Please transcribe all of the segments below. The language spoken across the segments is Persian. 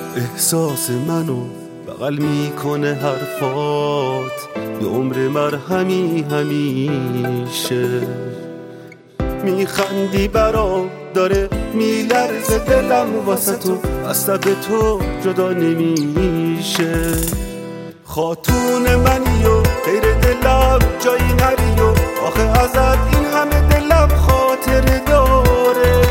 احساس منو بغل میکنه حرفات، یه عمر مرهمی همیشه. میخندی برا داره میلرزه دلم واسه تو، از لب تو جدا نمیشه. خاتون منی و غیر دلم جایی نری و آخه ازت این همه دلم خاطر داره.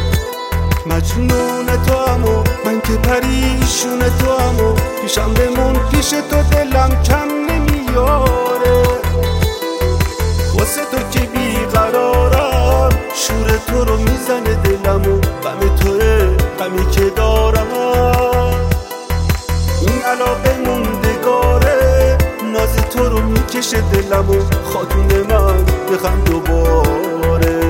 مجنون تو هم و من که پریشون تو هم و پیشم بمون پیش تو دلم کم نمیاره. واسه تو که بیقرارم شور تو رو میزنه دلم و غم توه غمی که دارم. این علاقه موندگاره ناز تو رو میکشه دلم و خاتون من بخند دوباره.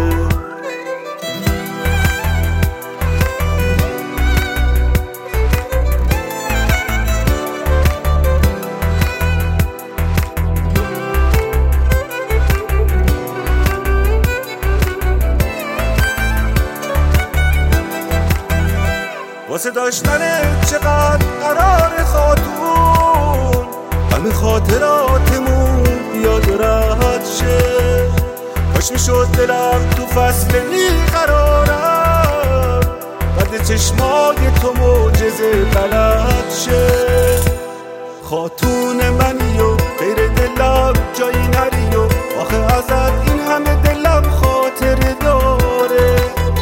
واسه داشتن چقدر قرار خاتون، همه خاطراتمون بیاد رد شه. کاش میشد دلم تو فصل بیقرارم بعد چشمای تو معجزه غلط شه. خاتون منی و غیر دلم جایی نری و آخه ازت این همه دلم خاطر داره.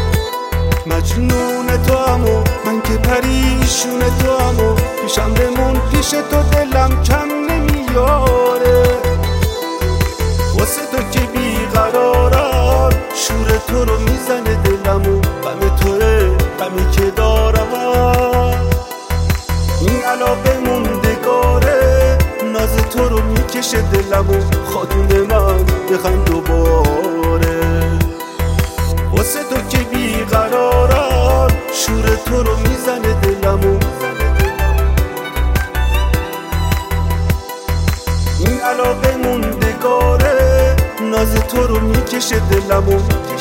مجنون تو هم و من که پریشون تو هم و پیشم بمون پیش تو دلم کم نمیاره. واسه تو که بیقرارم شور تو رو میزنه دلم و غم توه غمی که دارم. این علاقه موندگاره ناز تو رو میکشه دلم و خاتون من بخند دوباره. واسه تو که بیقرارم شور تو رو میزنه دلم و این علاقه موندگاره ناز تو رو میکشه دلم و